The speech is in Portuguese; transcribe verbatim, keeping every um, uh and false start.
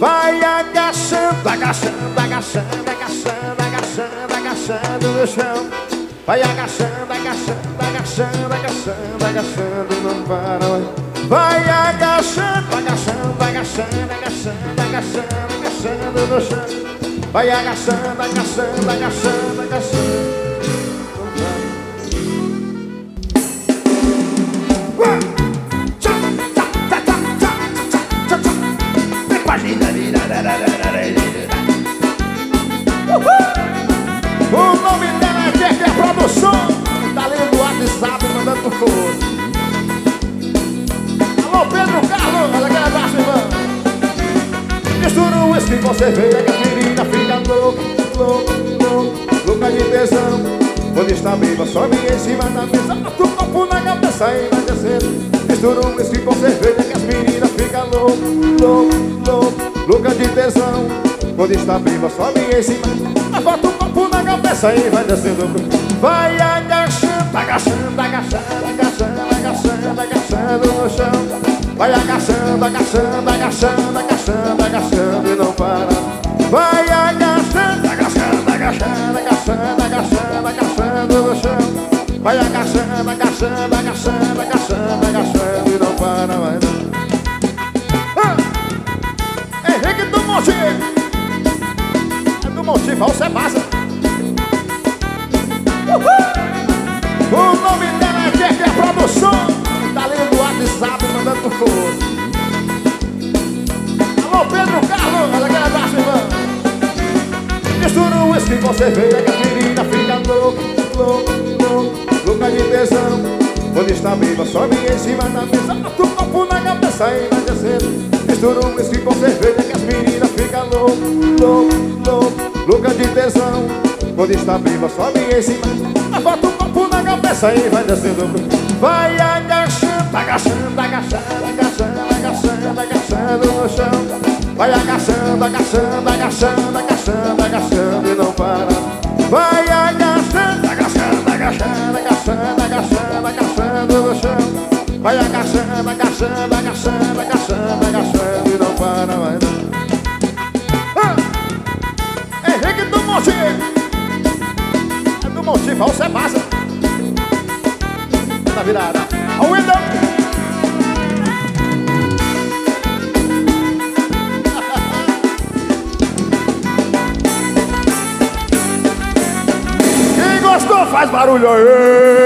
Vai agachando, agachando, agachando, agachando, agachando, agachando no chão. Vai agachando, agachando, agachando, agachando, agachando, não para. Vai agachando, agachando, agachando, agachando, agachando, agachando no chão. Vai agachando, agachando, agachando, agachando. O nome dela é Jeff, a produção. Tá ali no WhatsApp mandando pro fogo. Alô, Pedro Carlos, olha aquela baixa, irmão. Mistura um whisky com cerveja que a menina fica louca, louca, louca, louca de tesão. Quando está viva, sobe em cima da mesa, bota o copo na cabeça e vai descendo. Mistura um whisky com cerveja que as meninas ficam louca, louca, louca, louca de tesão. Quando está viva, sobe em cima, bota o copo na cabeça e vai descendo. Vai agachando, agachando, agachando, agachando, agachando, agachando no chão. Vai agachando, agachando, agachando, agachando, agachando e não para. Vai agachando, agachando, agachando, agachando, agachando, agachando no chão. Vai agachando, agachando, agachando, agachando, agachando e não para mais. Ah! Henrique do Monte! É do Monte, você passa. Uhul! O nome dela é Jeff, a produção. Tá ali no WhatsApp mandando pro fogo. Alô, Pedro Carlos, olha aquela baixa, irmão. Mistura um whisky com cerveja que a menina fica louca, louca, louca, louca de tesão. Quando está viva, sobe em cima da mesa, bota o copo na cabeça e vai descendo. Mistura um whisky com cerveja que as meninas ficam louca, louca, louca, louca de tesão. Quando está viva, sobe em cima, bota o copo na cabeça e vai descendo. Vai agachando, agachando, agachando, agachando, agachando, agachando no chão. Vai agachando, agachando, agachando, agachando, agachando e não para. Vai agachando, agachando, agachando, agachando, agachando, agachando no chão. Vai agachando, agachando, agachando, agachando, agachando e não para mais. Ah! Henrique do Monte! É do Monte, você passa. Na virada. Ao Wendel! Quem gostou faz barulho aí!